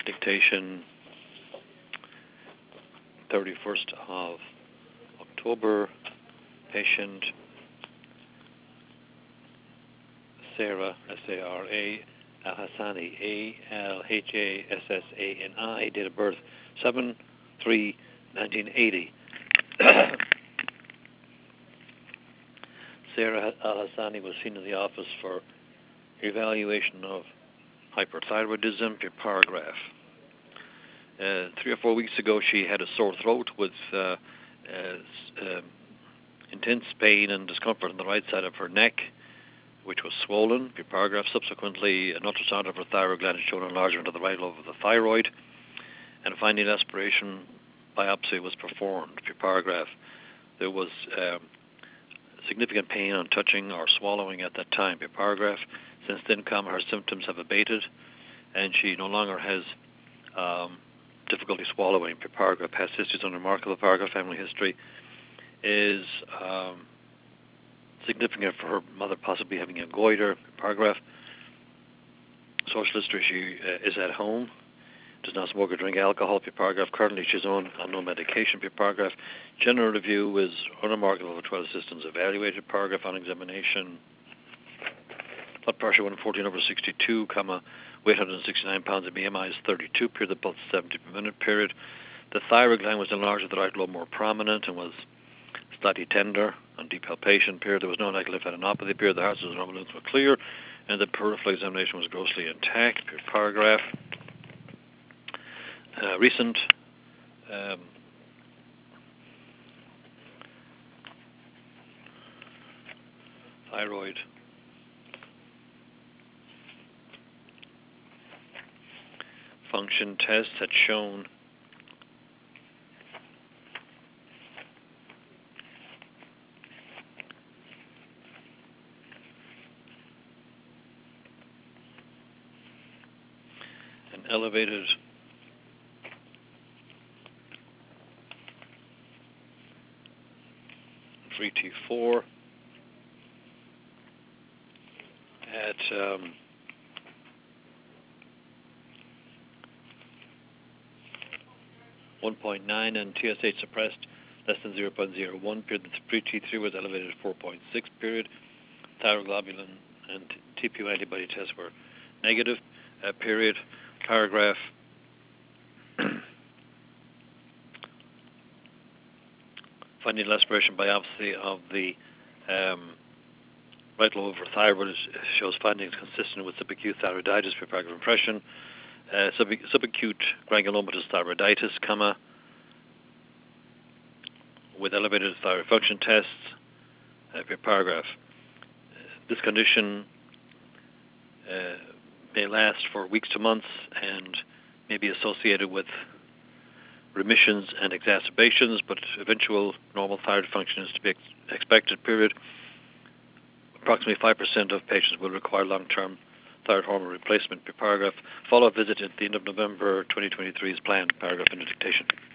Dictation 31st of October. Patient Sarah, S-A-R-A, Al-Hassani, A-L-H-A-S-S-A-N-I, date of birth 7/3/1980. Sarah Al-Hassani was seen in the office for evaluation of hyperthyroidism per paragraph. 3 or 4 weeks ago, she had a sore throat with intense pain and discomfort on the right side of her neck, which was swollen per paragraph. Subsequently, an ultrasound of her thyroid gland showed enlargement of the right lobe of the thyroid, and a finding aspiration biopsy was performed per paragraph. There was significant pain on touching or swallowing at that time per paragraph. Since then, her symptoms have abated, and she no longer has difficulty swallowing per paragraph. Past history is unremarkable. Paragraph. Family history is significant for her mother possibly having a goiter per paragraph. Social history: she is at home, does not smoke or drink alcohol per paragraph. Currently, she's on no medication per paragraph. General review is unremarkable for 12 assistants evaluated. Paragraph on examination: blood pressure 114/62, weight 169 pounds, and BMI is 32, period, the pulse 70 per minute, period. The thyroid gland was enlarged at the right lobe, more prominent, and was slightly tender on deep palpation, period. There was no negative lymphadenopathy, period. The heart and normal lymph were clear, and the peripheral examination was grossly intact, per paragraph. Recent thyroid function tests had shown an elevated free T4 at 1.9, and TSH suppressed less than 0.01, period. The free T3 was elevated at 4.6, period. Thyroglobulin and TPO antibody tests were negative, period. Paragraph. Finding aspiration biopsy of the right lobe of thyroid shows findings consistent with subacute thyroiditis per paragraph. Impression: subacute granulomatous thyroiditis, with elevated thyroid function tests per paragraph. This condition may last for weeks to months and may be associated with remissions and exacerbations, but eventual normal thyroid function is to be expected, period. Approximately 5% of patients will require long-term thyroid hormone replacement per paragraph. Follow-up visit at the end of November 2023 is planned, paragraph in the dictation.